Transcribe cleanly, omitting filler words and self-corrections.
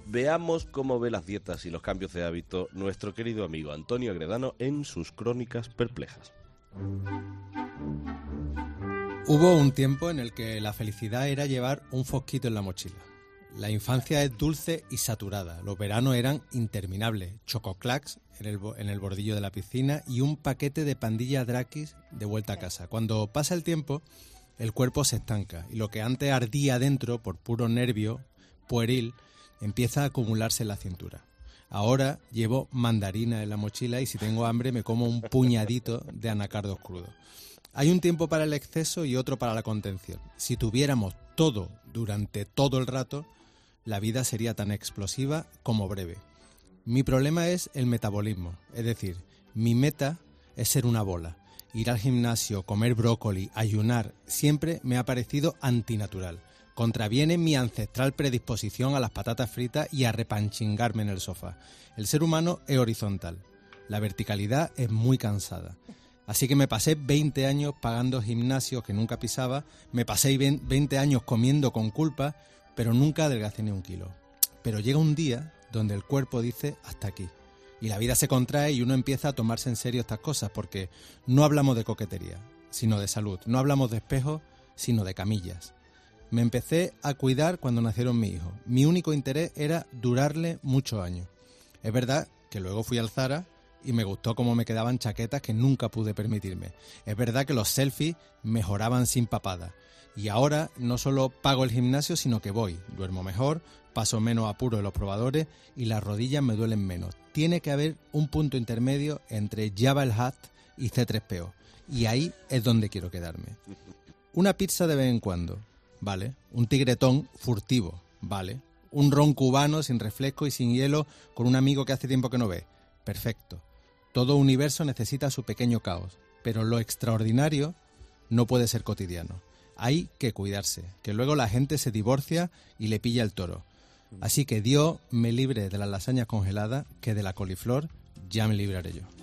Veamos cómo ve las dietas y los cambios de hábito nuestro querido amigo Antonio Agredano en sus crónicas perplejas. Hubo un tiempo en el que la felicidad era llevar un fosquito en la mochila. La infancia es dulce y saturada. Los veranos eran interminables. Chococlacs en el bordillo de la piscina y un paquete de pandilla Drakis de vuelta a casa. Cuando pasa el tiempo, el cuerpo se estanca y lo que antes ardía dentro por puro nervio pueril empieza a acumularse en la cintura. Ahora llevo mandarina en la mochila y si tengo hambre me como un puñadito de anacardos crudos. Hay un tiempo para el exceso y otro para la contención. Si tuviéramos todo durante todo el rato, la vida sería tan explosiva como breve. Mi problema es el metabolismo, es decir, mi meta es ser una bola. Ir al gimnasio, comer brócoli, ayunar, siempre me ha parecido antinatural. Contraviene mi ancestral predisposición a las patatas fritas y a repanchingarme en el sofá. El ser humano es horizontal. La verticalidad es muy cansada. Así que me pasé 20 años pagando gimnasios que nunca pisaba, me pasé 20 años comiendo con culpa, pero nunca adelgacé ni un kilo. Pero llega un día donde el cuerpo dice hasta aquí. Y la vida se contrae y uno empieza a tomarse en serio estas cosas, porque no hablamos de coquetería, sino de salud. No hablamos de espejos, sino de camillas. Me empecé a cuidar cuando nacieron mis hijos. Mi único interés era durarle muchos años. Es verdad que luego fui al Zara y me gustó cómo me quedaban chaquetas que nunca pude permitirme. Es verdad que los selfies mejoraban sin papada. Y ahora no solo pago el gimnasio, sino que voy, duermo mejor, paso menos apuro en los probadores y las rodillas me duelen menos. Tiene que haber un punto intermedio entre Jabba el Hutt y C3PO. Y ahí es donde quiero quedarme. Una pizza de vez en cuando, vale. Un tigretón furtivo, vale. Un ron cubano sin refresco y sin hielo con un amigo que hace tiempo que no ve, perfecto. Todo universo necesita su pequeño caos, pero lo extraordinario no puede ser cotidiano. Hay que cuidarse, que luego la gente se divorcia y le pilla el toro. Así que Dios me libre de las lasañas congeladas, que de la coliflor ya me libraré yo.